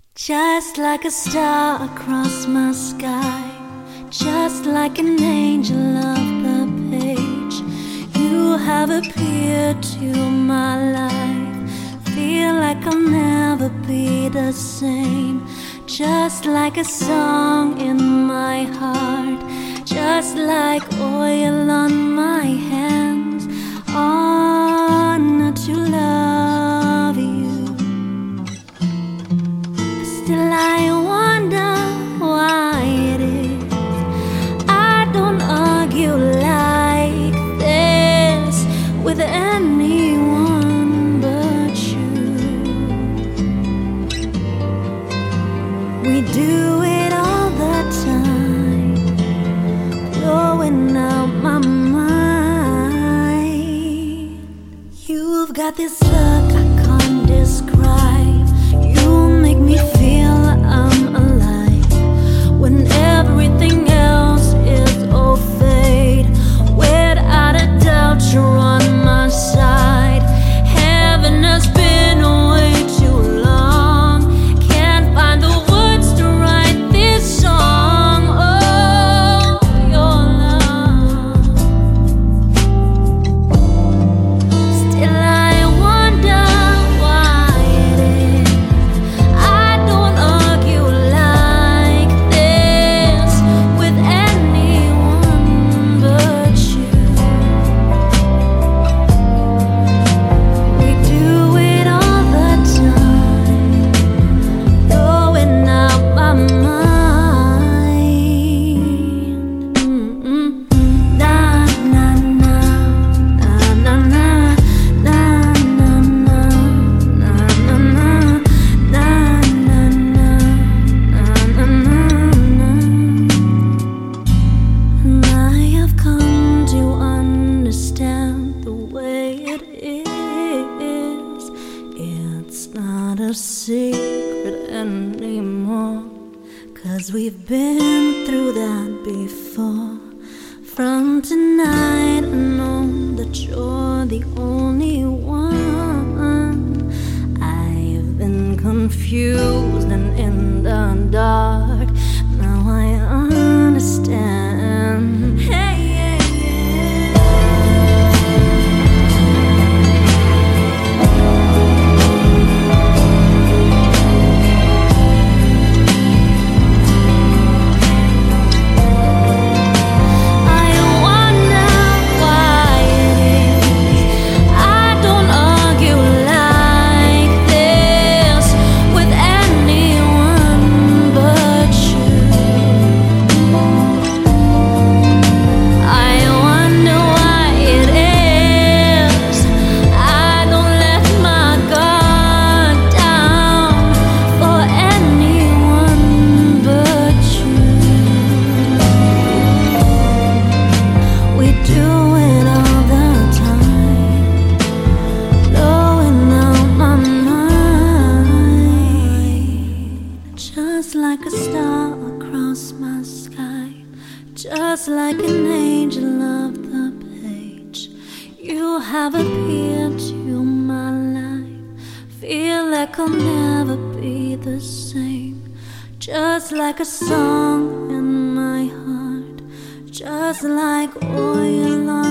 Just like a star across my sky, just like an angel of the page, you have appeared to my life. Feel like I'll never be the same. Just like a song in my heart, just like oil on my hands. Honored to love you. Still I wonder why it is I don't argue like this with anyone but you. We do it all the time, blowing out my mind. You've got this look I can't describe. You make me feel I'm alive when everything else is all fade. Without a doubt, you're on my side. Heaven has been away too long. Can't find the words to write this song. Oh, your love. Still I wonder why it is I don't argue like this with anyone but you. We do it all the time, blowing out my mind. Na na na na na na na na na na na na and I have come to understand the way it is. It's not a secret anymore, 'cause we've been through that before. From tonight I know that you're the only one. I've been confused and in the dark. Now I understand. Hey, yeah, yeah. I wonder why it is I don't argue like this with anyone but you. I wonder why it is I don't let my guard down for anyone but you. We do it all the time, blowing out my mind. Just like a star across my sky, just like an angel of the page, you have appeared to my life. Feel like I'll never be the same. Just like a song in my heart, just like oil on